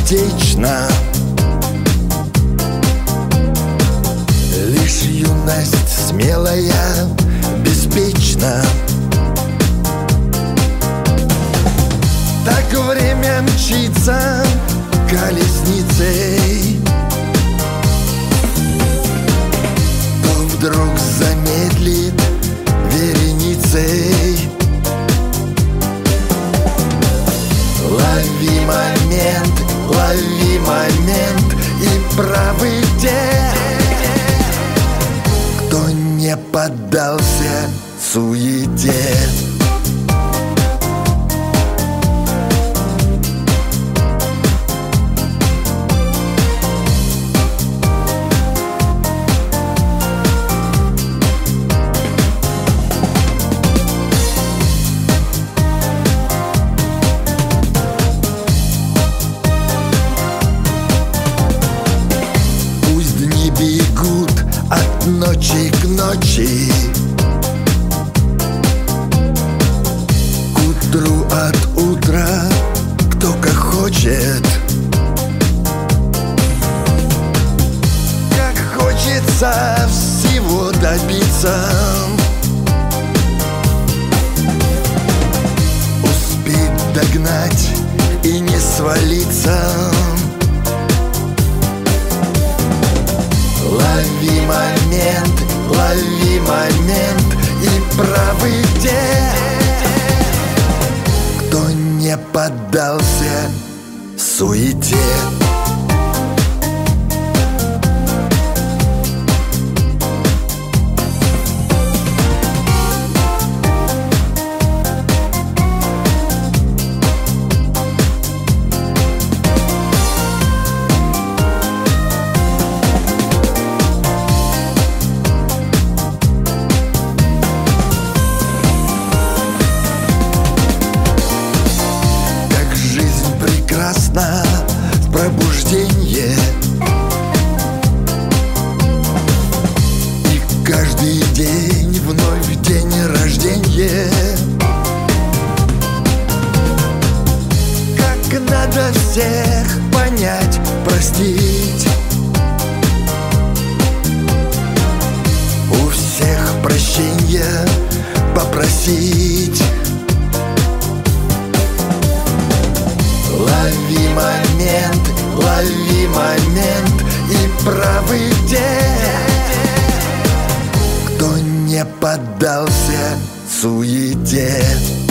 быстротечно. Лишь юность смелая, беспечна. Так время мчится колесницей, то вдруг замедлит вереницей. Лови момент и правый те, кто не поддался суете. Бегут от ночи к ночи, к утру от утра, кто как хочет. Как хочется всего добиться, успеть догнать и не свалиться. Лови момент и правый те, кто не поддался суете. Пробуждение, и каждый день вновь день рождения. Как надо всех понять, простить, у всех прощения попросить. Лови момент и правый те, кто не поддался суете.